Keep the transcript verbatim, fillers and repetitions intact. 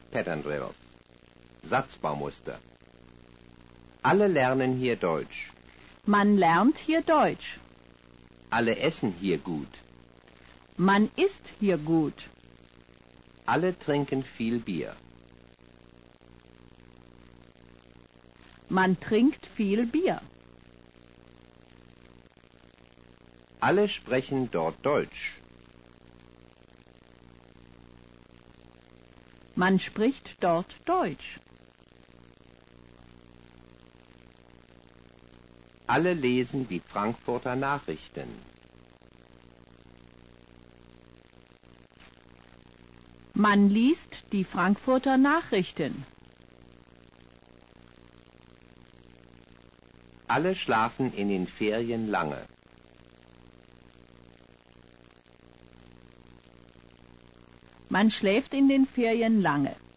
Pattern Drills. Satzbaumuster. Alle lernen hier Deutsch. Man lernt hier Deutsch. Alle essen hier gut. Man isst hier gut. Alle trinken viel Bier. Man trinkt viel Bier. Alle sprechen dort Deutsch. Man spricht dort Deutsch. Alle lesen die Frankfurter Nachrichten. Man liest die Frankfurter Nachrichten. Alle schlafen in den Ferien lange. Man schläft in den Ferien lange.